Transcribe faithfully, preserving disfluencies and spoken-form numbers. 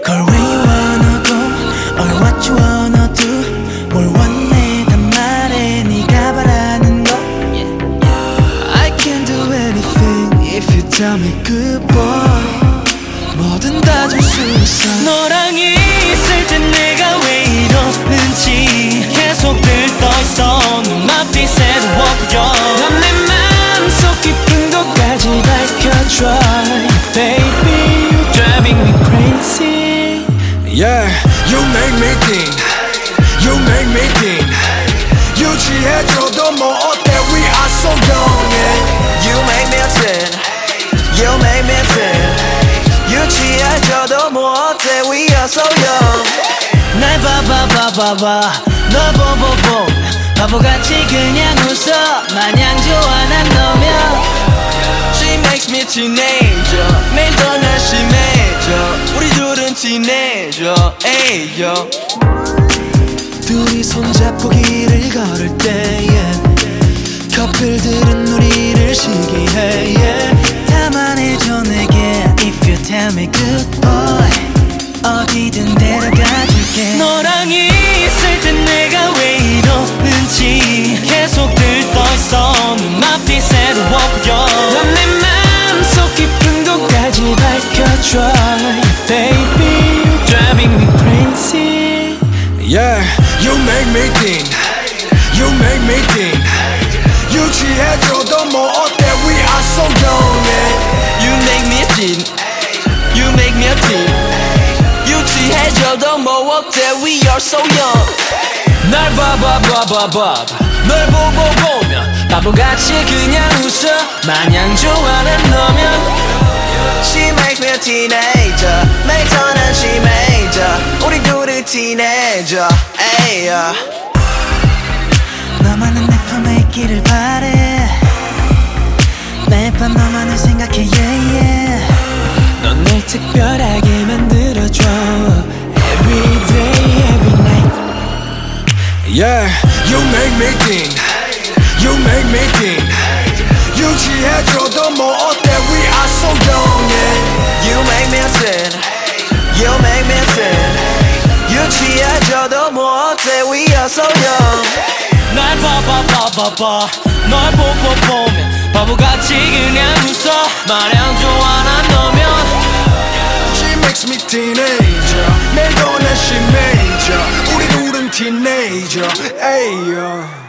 Call where you wanna go or what you wanna do. 뭘 원해 단 말해 네가 바라는 거. I can do anything if you tell me good boy. 뭐든 다 줄 수 있어. 너랑 있을 땐 내가 왜 이러는지 계속 들떠있어. 눈앞빛에도 없죠. 넌 내 맘속 깊은 곳까지 밝혀줘. Baby you're driving me crazy. Yeah, you make me think. You make me think. 유지해줘도 뭐 어때 we are so young. Yeah. You make me sin. You make me sin. 유치해져도 뭐 어때 we are so young. 날 봐봐 봐봐 봐 널 보보보 바보같이 그냥 웃어. 마냥 좋아 난 너면. She makes me teenager. 매일 더 날씬해져. 우리 둘은 teenager. Ayo. 둘이 손잡고 길을 걸을 때 yeah. 커플들은 우리를 시기해 yeah. 다 말해줘 내게 if you tell me good boy. 어디든 데려가줄게. 너랑 있을 땐 내가 왜 이러는지 계속 들떠있어. 눈앞빛에도 없죠. 넌 내 맘속 깊은 곳까지 밝혀줘. Baby you're driving me crazy. Yeah, you make me think. You make me think. 유지해줘도 뭐 어때 we are so young. Yeah. You make me teen. You make me a teen. 유치해져도 뭐 어때 we are so young. 날 봐봐 봐봐 봐봐 널 보고 보면 바보같이 그냥 웃어. 마냥 좋아 난 너면. She makes me a teenager. 매일 더 난심해져. 우리 둘은 teenager. Ayo. 너만은 내 품에 있기를 바래. 매일 밤 너만을 생각해 yeah yeah. 넌 날 특별하게 만들어줘. Every day every night. Yeah, you make me think. You make me think. 유지해줘도 뭐 어때 we are so young. Yeah. You make me a sin. You make me a sin. 유치해져도 뭐 어때 we are so young. 날 봐봐 봐봐 봐 널 보고 보면 바보같이 그냥 웃어. 마냥 좋아 난 너면. She makes me teenager. 매일 더 날씬해져. 우리 둘은 teenager. Ayo.